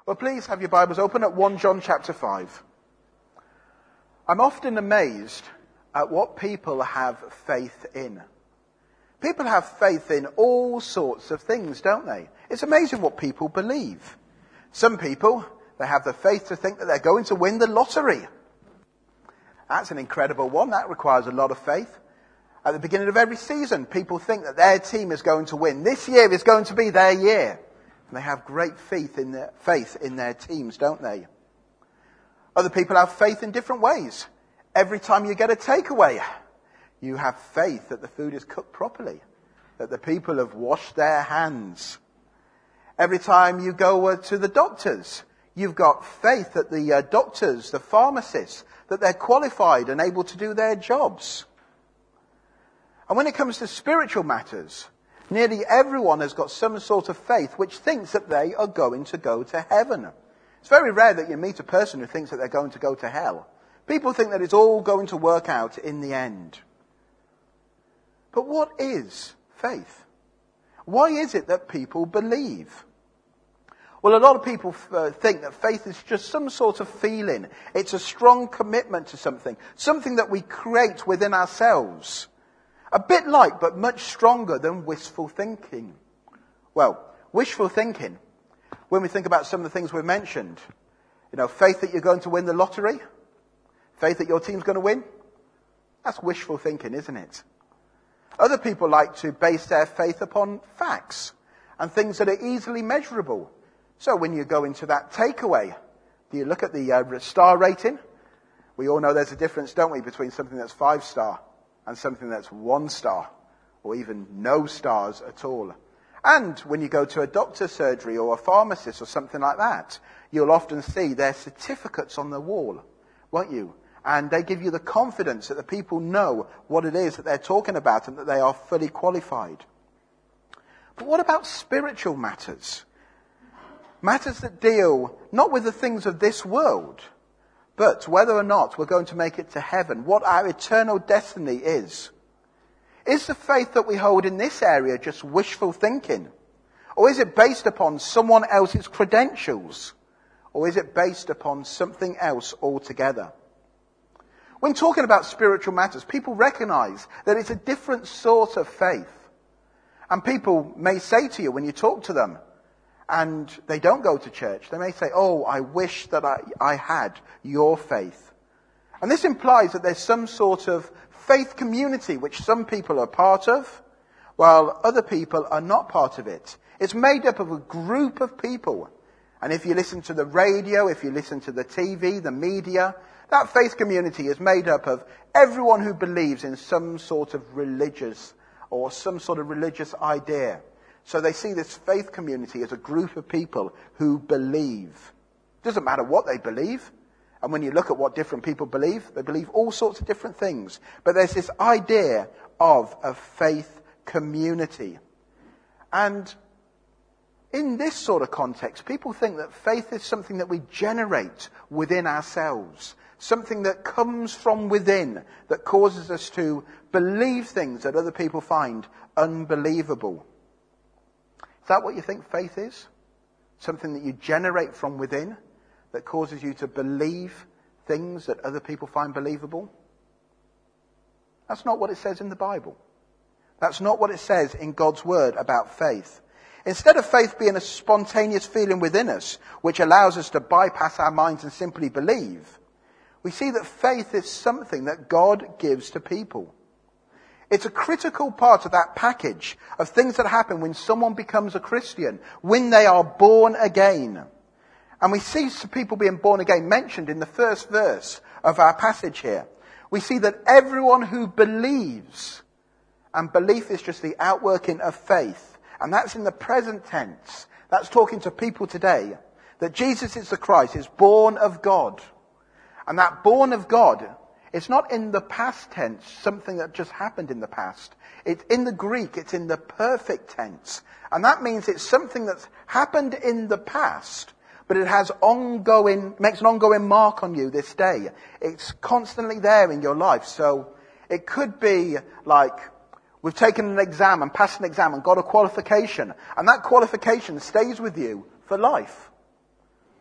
Well, please have your Bibles open at 1 John chapter 5. I'm often amazed at what people have faith in. People have faith in all sorts of things, don't they? It's amazing what people believe. Some people, they have the faith to think that they're going to win the lottery. That's an incredible one. That requires a lot of faith. At the beginning of every season, people think that their team is going to win. This year is going to be their year. And they have great faith in their teams, don't they? Other people have faith in different ways. Every time you get a takeaway, you have faith that the food is cooked properly, that the people have washed their hands. Every time you go to the doctors, you've got faith that the doctors, the pharmacists, that they're qualified and able to do their jobs. And when it comes to spiritual matters, nearly everyone has got some sort of faith which thinks that they are going to go to heaven. It's very rare that you meet a person who thinks that they're going to go to hell. People think that it's all going to work out in the end. But what is faith? Why is it that people believe? Well, a lot of people think that faith is just some sort of feeling. It's a strong commitment to something that we create within ourselves. A bit like, but much stronger than wishful thinking. Well, wishful thinking, when we think about some of the things we've mentioned, faith that you're going to win the lottery, faith that your team's going to win, that's wishful thinking, isn't it? Other people like to base their faith upon facts and things that are easily measurable. So when you go into that takeaway, do you look at the star rating? We all know there's a difference, don't we, between something that's 5-star and something that's 1 star, or even no stars at all. And when you go to a doctor's surgery or a pharmacist or something like that, you'll often see their certificates on the wall, won't you? And they give you the confidence that the people know what it is that they're talking about and that they are fully qualified. But what about spiritual matters? Matters that deal not with the things of this world, but whether or not we're going to make it to heaven, what our eternal destiny is. Is the faith that we hold in this area just wishful thinking? Or is it based upon someone else's credentials? Or is it based upon something else altogether? When talking about spiritual matters, people recognize that it's a different sort of faith. And people may say to you when you talk to them, and they don't go to church, they may say, "Oh, I wish that I had your faith." And this implies that there's some sort of faith community which some people are part of, while other people are not part of it. It's made up of a group of people. And if you listen to the radio, if you listen to the TV, the media, that faith community is made up of everyone who believes in some sort of religious or some sort of religious idea. So they see this faith community as a group of people who believe. Doesn't matter what they believe. And when you look at what different people believe, they believe all sorts of different things. But there's this idea of a faith community. And in this sort of context, people think that faith is something that we generate within ourselves. Something that comes from within, that causes us to believe things that other people find unbelievable. Is that what you think faith is? Something that you generate from within that causes you to believe things that other people find believable? That's not what it says in the Bible. That's not what it says in God's word about faith. Instead of faith being a spontaneous feeling within us, which allows us to bypass our minds and simply believe, we see that faith is something that God gives to people. It's a critical part of that package of things that happen when someone becomes a Christian, when they are born again. And we see some people being born again mentioned in the first verse of our passage here. We see that everyone who believes, and belief is just the outworking of faith, and that's in the present tense. That's talking to people today, that Jesus is the Christ, is born of God. And that born of God, it's not in the past tense, something that just happened in the past. It's in the Greek, it's in the perfect tense. And that means it's something that's happened in the past, but it has makes an ongoing mark on you this day. It's constantly there in your life. So it could be like we've taken an exam and passed an exam and got a qualification, and that qualification stays with you for life.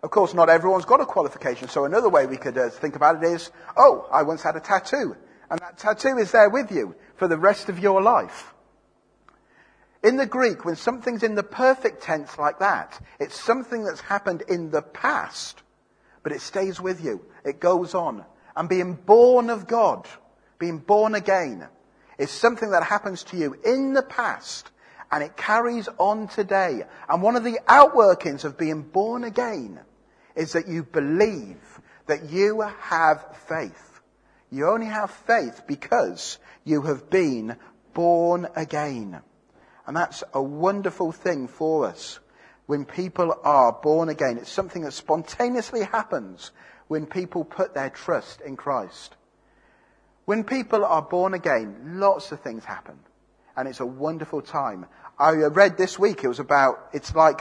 Of course, not everyone's got a qualification. So another way we could think about it is, oh, I once had a tattoo. And that tattoo is there with you for the rest of your life. In the Greek, when something's in the perfect tense like that, it's something that's happened in the past, but it stays with you. It goes on. And being born of God, being born again, is something that happens to you in the past, and it carries on today. And one of the outworkings of being born again is that you believe, that you have faith. You only have faith because you have been born again. And that's a wonderful thing for us when people are born again. It's something that spontaneously happens when people put their trust in Christ. When people are born again, lots of things happen. And it's a wonderful time. I read this week, it's like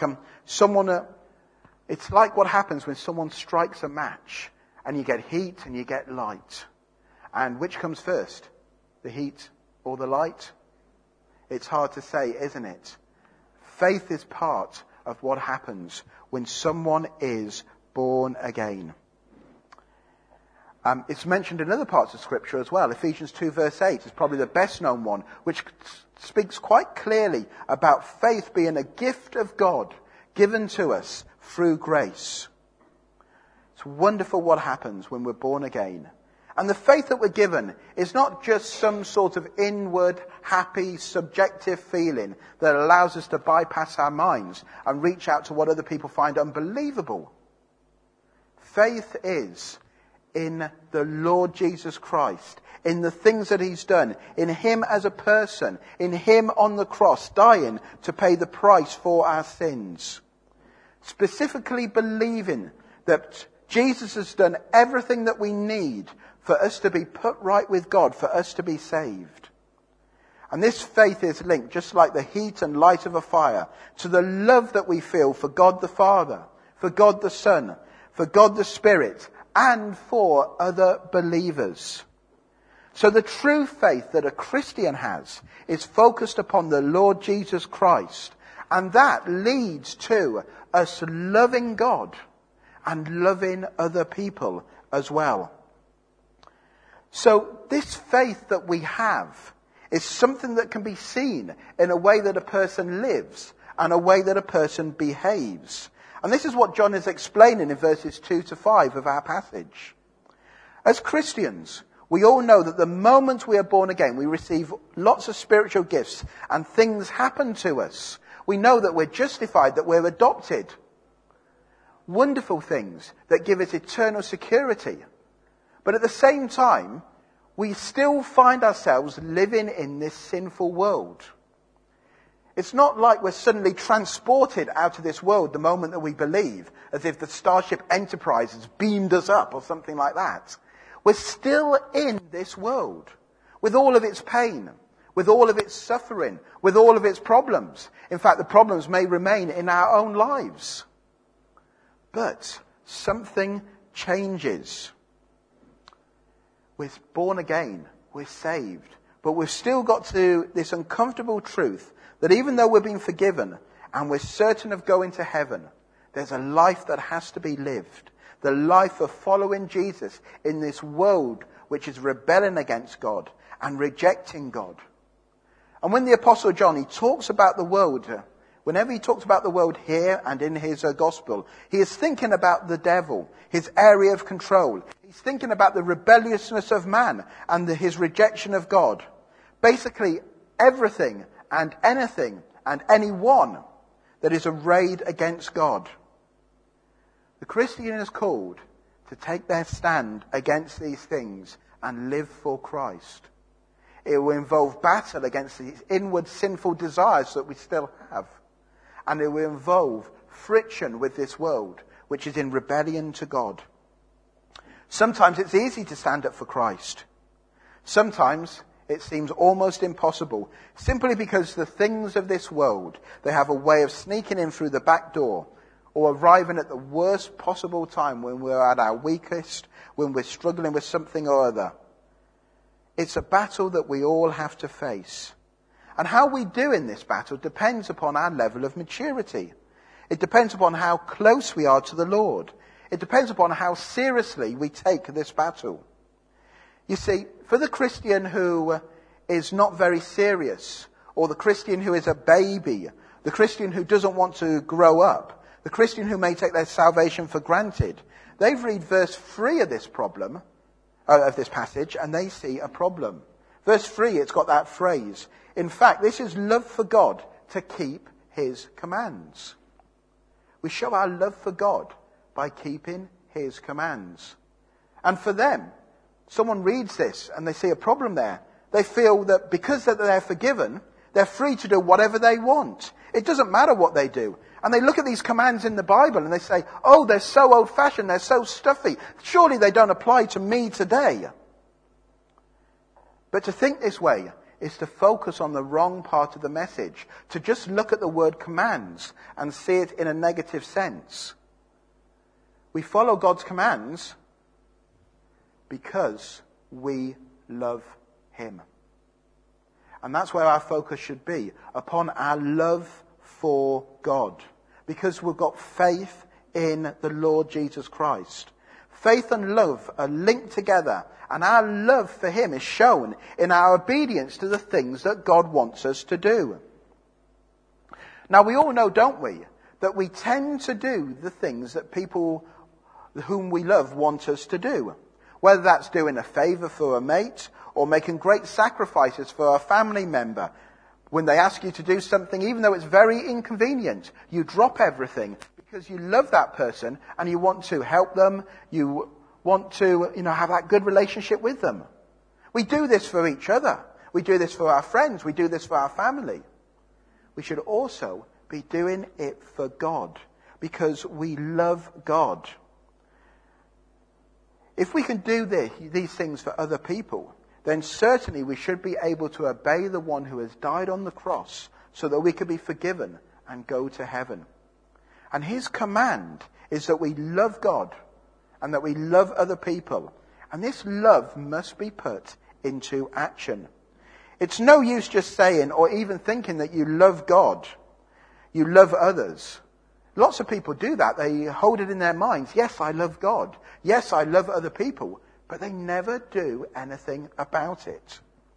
what happens when someone strikes a match and you get heat and you get light. And which comes first? The heat or the light? It's hard to say, isn't it? Faith is part of what happens when someone is born again. It's mentioned in other parts of Scripture as well. Ephesians 2 verse 8 is probably the best known one, which speaks quite clearly about faith being a gift of God given to us through grace. It's wonderful what happens when we're born again. And the faith that we're given is not just some sort of inward, happy, subjective feeling that allows us to bypass our minds and reach out to what other people find unbelievable. Faith is in the Lord Jesus Christ, in the things that he's done, in him as a person, in him on the cross, dying to pay the price for our sins. Specifically believing that Jesus has done everything that we need for us to be put right with God, for us to be saved. And this faith is linked, just like the heat and light of a fire, to the love that we feel for God the Father, for God the Son, for God the Spirit, and for other believers. So the true faith that a Christian has is focused upon the Lord Jesus Christ. And that leads to us loving God and loving other people as well. So this faith that we have is something that can be seen in a way that a person lives and a way that a person behaves. And this is what John is explaining in verses 2 to 5 of our passage. As Christians, we all know that the moment we are born again, we receive lots of spiritual gifts and things happen to us. We know that we're justified, that we're adopted. Wonderful things that give us eternal security. But at the same time, we still find ourselves living in this sinful world. It's not like we're suddenly transported out of this world the moment that we believe, as if the Starship Enterprise has beamed us up or something like that. We're still in this world, with all of its pain, with all of its suffering, with all of its problems. In fact, the problems may remain in our own lives. But something changes. We're born again, we're saved, but we've still got to this uncomfortable truth that even though we're being forgiven and we're certain of going to heaven, there's a life that has to be lived. The life of following Jesus in this world which is rebelling against God and rejecting God. And when the Apostle John, he talks about the world, whenever he talks about the world here and in his gospel, he is thinking about the devil, his area of control. He's thinking about the rebelliousness of man and his rejection of God. Basically, everything and anything and anyone that is arrayed against God. The Christian is called to take their stand against these things and live for Christ. It will involve battle against these inward sinful desires that we still have. And it will involve friction with this world, which is in rebellion to God. Sometimes it's easy to stand up for Christ. Sometimes it seems almost impossible, simply because the things of this world, they have a way of sneaking in through the back door, or arriving at the worst possible time when we're at our weakest, when we're struggling with something or other. It's a battle that we all have to face. And how we do in this battle depends upon our level of maturity. It depends upon how close we are to the Lord. It depends upon how seriously we take this battle. You see, for the Christian who is not very serious, or the Christian who is a baby, the Christian who doesn't want to grow up, the Christian who may take their salvation for granted, they read verse 3 of this passage, and they see a problem. Verse 3, it's got that phrase. In fact, this is love for God, to keep his commands. We show our love for God by keeping his commands. And for them, someone reads this and they see a problem there. They feel that because they're forgiven, they're free to do whatever they want. It doesn't matter what they do. And they look at these commands in the Bible and they say, oh, they're so old-fashioned, they're so stuffy. Surely they don't apply to me today. But to think this way is to focus on the wrong part of the message. To just look at the word commands and see it in a negative sense. We follow God's commands because we love him. And that's where our focus should be, upon our love for God. Because we've got faith in the Lord Jesus Christ. Faith and love are linked together, and our love for him is shown in our obedience to the things that God wants us to do. Now we all know, don't we, that we tend to do the things that people whom we love want us to do. Whether that's doing a favour for a mate, or making great sacrifices for a family member. When they ask you to do something, even though it's very inconvenient, you drop everything because you love that person and you want to help them, you want to, have that good relationship with them. We do this for each other. We do this for our friends. We do this for our family. We should also be doing it for God because we love God. If we can do these things for other people, then certainly we should be able to obey the one who has died on the cross so that we can be forgiven and go to heaven. And his command is that we love God and that we love other people. And this love must be put into action. It's no use just saying or even thinking that you love God, you love others. Lots of people do that. They hold it in their minds. Yes, I love God. Yes, I love other people. But they never do anything about it.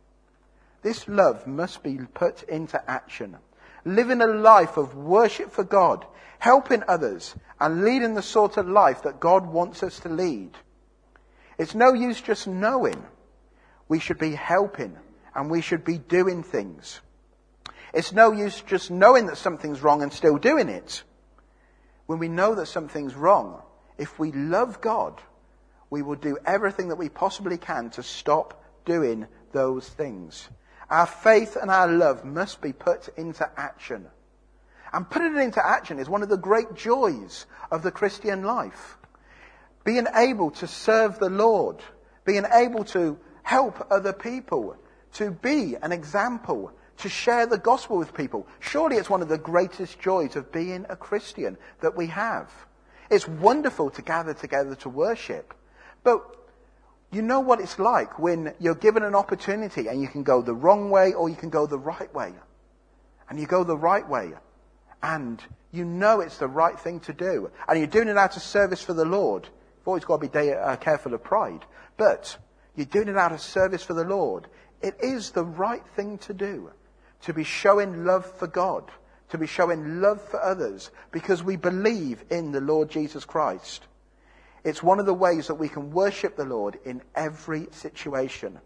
This love must be put into action. Living a life of worship for God, helping others, and leading the sort of life that God wants us to lead. It's no use just knowing. We should be helping, and we should be doing things. It's no use just knowing that something's wrong and still doing it. When we know that something's wrong, if we love God, we will do everything that we possibly can to stop doing those things. Our faith and our love must be put into action. And putting it into action is one of the great joys of the Christian life. Being able to serve the Lord, being able to help other people, to be an example, to share the gospel with people. Surely it's one of the greatest joys of being a Christian that we have. It's wonderful to gather together to worship. But you know what it's like when you're given an opportunity and you can go the wrong way or you can go the right way. And you go the right way and you know it's the right thing to do. And you're doing it out of service for the Lord. You've always got to be careful of pride. But you're doing it out of service for the Lord. It is the right thing to do. To be showing love for God. To be showing love for others. Because we believe in the Lord Jesus Christ. It's one of the ways that we can worship the Lord in every situation.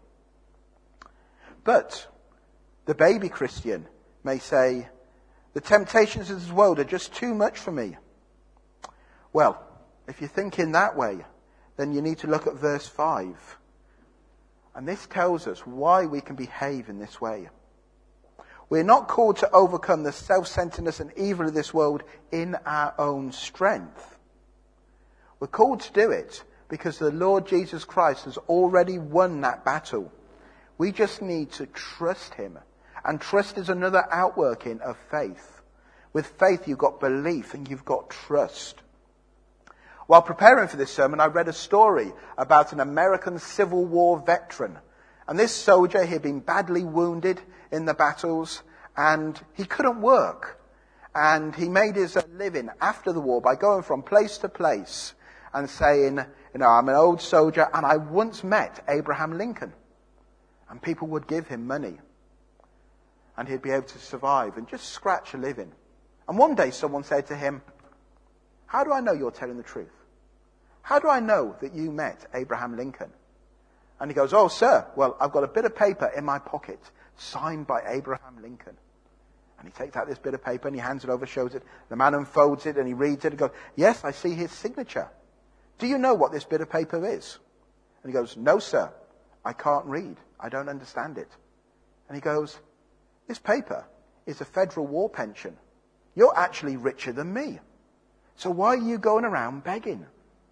But the baby Christian may say, the temptations of this world are just too much for me. Well, if you're thinking that way, then you need to look at verse 5. And this tells us why we can behave in this way. We're not called to overcome the self-centeredness and evil of this world in our own strength. We're called to do it because the Lord Jesus Christ has already won that battle. We just need to trust him. And trust is another outworking of faith. With faith you've got belief and you've got trust. While preparing for this sermon, I read a story about an American Civil War veteran. And this soldier, he had been badly wounded in the battles and he couldn't work. And he made his living after the war by going from place to place and saying, I'm an old soldier and I once met Abraham Lincoln. And people would give him money. And he'd be able to survive and just scratch a living. And one day someone said to him, how do I know you're telling the truth? How do I know that you met Abraham Lincoln? And he goes, oh, sir, well, I've got a bit of paper in my pocket signed by Abraham Lincoln. And he takes out this bit of paper and he hands it over, shows it. The man unfolds it and he reads it and goes, yes, I see his signature. Do you know what this bit of paper is? And he goes, no, sir, I can't read. I don't understand it. And he goes, this paper is a federal war pension. You're actually richer than me. So why are you going around begging?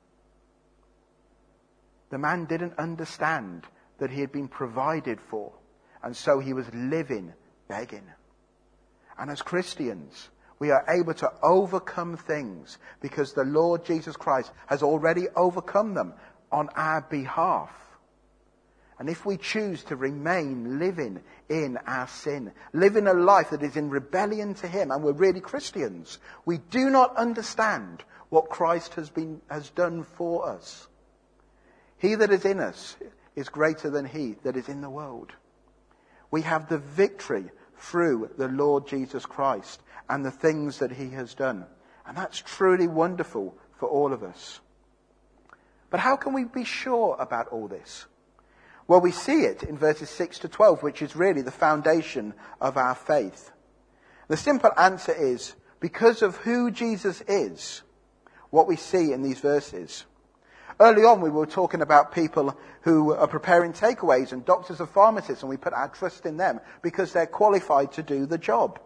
The man didn't understand that he had been provided for. And so he was living begging. And as Christians, we are able to overcome things because the Lord Jesus Christ has already overcome them on our behalf. And if we choose to remain living in our sin, living a life that is in rebellion to him, and we're really Christians, we do not understand what Christ has done for us. He that is in us is greater than he that is in the world. We have the victory through the Lord Jesus Christ and the things that he has done. And that's truly wonderful for all of us. But how can we be sure about all this? Well, we see it in verses 6 to 12, which is really the foundation of our faith. The simple answer is because of who Jesus is, what we see in these verses. Early on, we were talking about people who are preparing takeaways and doctors and pharmacists, and we put our trust in them because they're qualified to do the job.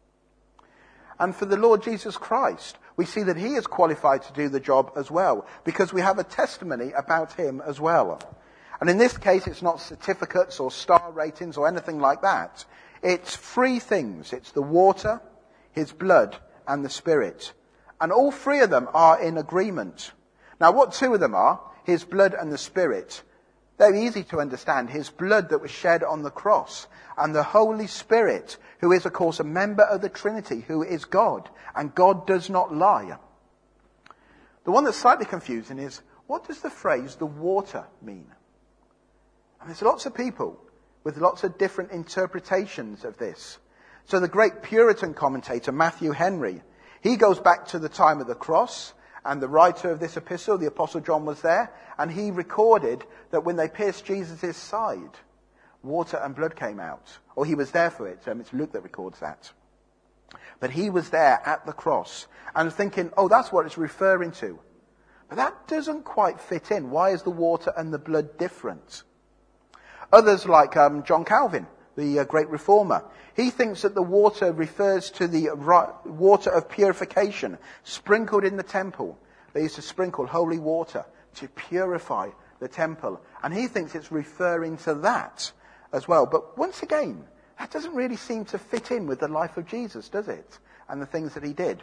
And for the Lord Jesus Christ, we see that he is qualified to do the job as well, because we have a testimony about him as well. And in this case, it's not certificates or star ratings or anything like that. It's three things. It's the water, his blood, and the Spirit. And all three of them are in agreement. Now, what two of them are, his blood and the Spirit, they're easy to understand. His blood that was shed on the cross, and the Holy Spirit, who is, of course, a member of the Trinity, who is God, and God does not lie. The one that's slightly confusing is, what does the phrase, the water, mean? And there's lots of people with lots of different interpretations of this. So the great Puritan commentator, Matthew Henry, he goes back to the time of the cross, and the writer of this epistle, the Apostle John, was there, and he recorded that when they pierced Jesus' side, water and blood came out. Or he was there for it. It's Luke that records that. But he was there at the cross, and thinking, oh, that's what it's referring to. But that doesn't quite fit in. Why is the water and the blood different? Others, like John Calvin, the great reformer, he thinks that the water refers to the water of purification sprinkled in the temple. They used to sprinkle holy water to purify the temple. And he thinks it's referring to that as well. But once again, that doesn't really seem to fit in with the life of Jesus, does it? And the things that he did.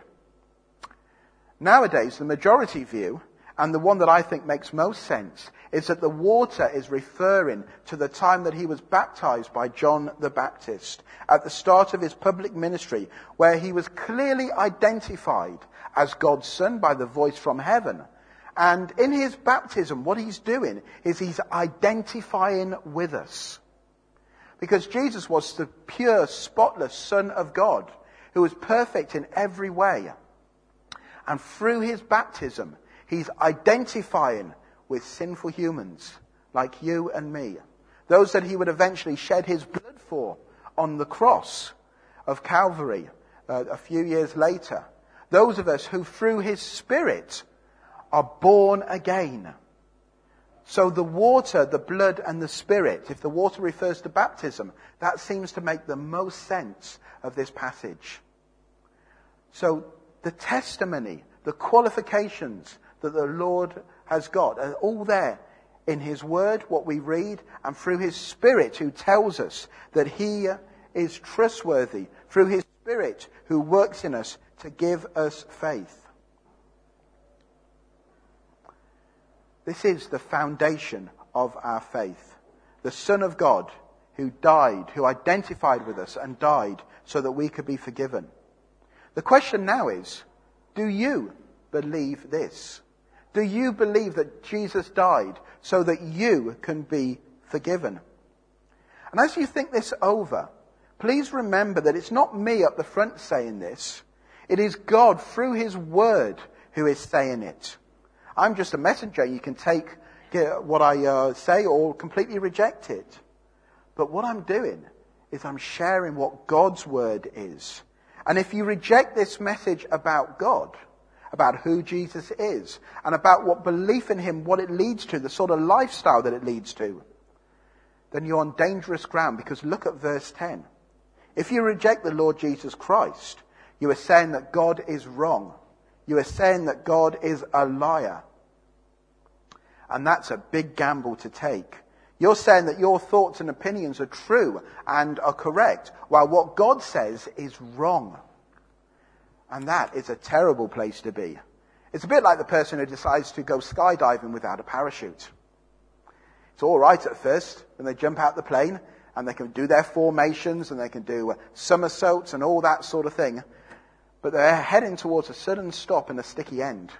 Nowadays, the majority view, and the one that I think makes most sense, is that the water is referring to the time that he was baptized by John the Baptist at the start of his public ministry, where he was clearly identified as God's son by the voice from heaven. And in his baptism, what he's doing is he's identifying with us. Because Jesus was the pure, spotless Son of God, who was perfect in every way. And through his baptism, he's identifying with sinful humans like you and me. Those that he would eventually shed his blood for on the cross of Calvary a few years later. Those of us who through his Spirit are born again. So the water, the blood and the Spirit, if the water refers to baptism, that seems to make the most sense of this passage. So the testimony, the qualifications that the Lord has got are all there in his word, what we read, and through his Spirit who tells us that he is trustworthy, through his Spirit who works in us to give us faith. This is the foundation of our faith. The Son of God who died, who identified with us and died so that we could be forgiven. The The question now is, do you believe this? Do you believe that Jesus died so that you can be forgiven? And as you think this over, please remember that it's not me up the front saying this. It is God through his word who is saying it. I'm just a messenger. You can take what I say or completely reject it. But what I'm doing is I'm sharing what God's word is. And if you reject this message about God, about who Jesus is, and about what belief in him, what it leads to, the sort of lifestyle that it leads to, then you're on dangerous ground, because look at verse 10. If you reject the Lord Jesus Christ, you are saying that God is wrong. You are saying that God is a liar. And that's a big gamble to take. You're saying that your thoughts and opinions are true and are correct, while what God says is wrong. And that is a terrible place to be. It's a bit like the person who decides to go skydiving without a parachute. It's all right at first when they jump out the plane and they can do their formations and they can do somersaults and all that sort of thing. But they're heading towards a sudden stop and a sticky end.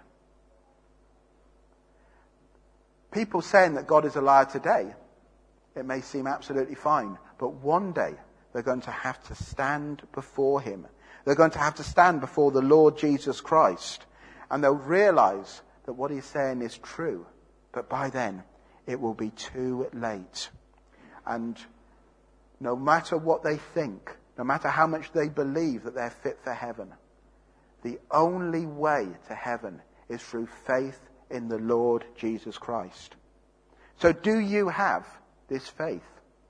People saying that God is a liar today, it may seem absolutely fine. But one day they're going to have to stand before him. They're going to have to stand before the Lord Jesus Christ. And they'll realize that what he's saying is true. But by then, it will be too late. And no matter what they think, no matter how much they believe that they're fit for heaven, the only way to heaven is through faith in the Lord Jesus Christ. So do you have this faith?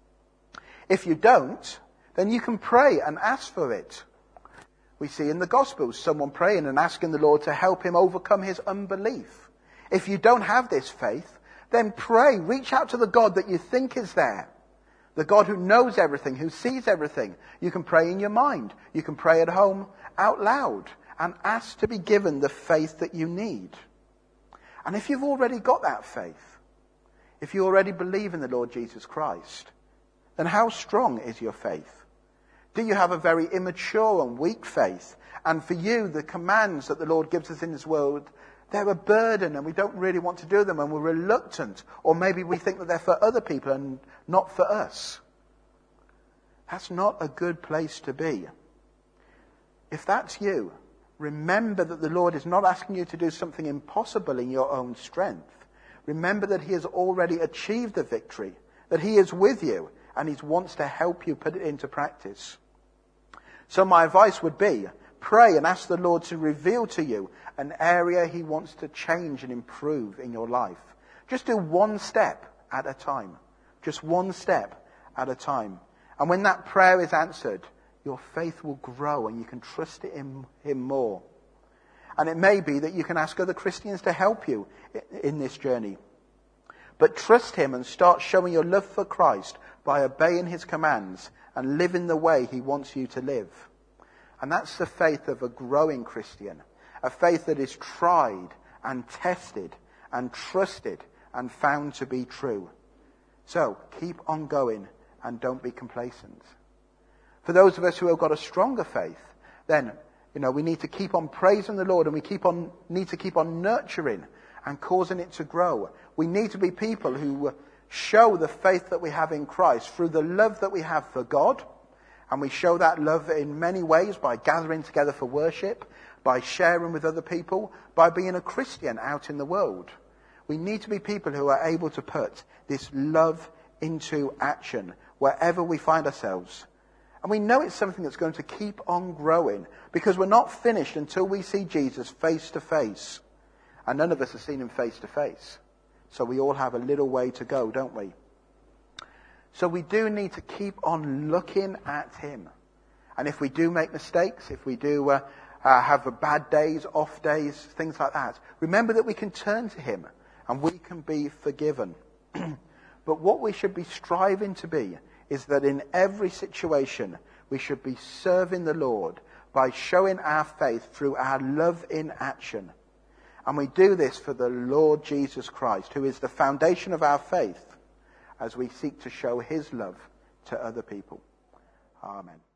If you don't, then you can pray and ask for it. We see in the Gospels someone praying and asking the Lord to help him overcome his unbelief. If you don't have this faith, then pray. Reach out to the God that you think is there. The God who knows everything, who sees everything. You can pray in your mind. You can pray at home out loud and ask to be given the faith that you need. And if you've already got that faith, if you already believe in the Lord Jesus Christ, then how strong is your faith? Do you have a very immature and weak faith? And for you, the commands that the Lord gives us in his word, they're a burden and we don't really want to do them and we're reluctant. Or maybe we think that they're for other people and not for us. That's not a good place to be. If that's you, remember that the Lord is not asking you to do something impossible in your own strength. Remember that he has already achieved the victory, that he is with you, and he wants to help you put it into practice. So my advice would be, pray and ask the Lord to reveal to you an area he wants to change and improve in your life. Just do one step at a time. Just one step at a time. And when that prayer is answered, your faith will grow and you can trust in him more. And it may be that you can ask other Christians to help you in this journey. But trust him and start showing your love for Christ by obeying his commands and living the way he wants you to live. And that's the faith of a growing Christian. A faith that is tried and tested and trusted and found to be true. So keep on going and don't be complacent. For those of us who have got a stronger faith, then, we need to keep on praising the Lord and we need to keep on nurturing and causing it to grow. We need to be people who show the faith that we have in Christ through the love that we have for God. And we show that love in many ways by gathering together for worship, by sharing with other people, by being a Christian out in the world. We need to be people who are able to put this love into action wherever we find ourselves. And we know it's something that's going to keep on growing because we're not finished until we see Jesus face to face. And none of us have seen him face to face. So we all have a little way to go, don't we? So we do need to keep on looking at him. And if we do make mistakes, if we do have bad days, off days, things like that, remember that we can turn to him and we can be forgiven. But what we should be striving to be is that in every situation we should be serving the Lord by showing our faith through our love in action. And we do this for the Lord Jesus Christ, who is the foundation of our faith, as we seek to show his love to other people. Amen.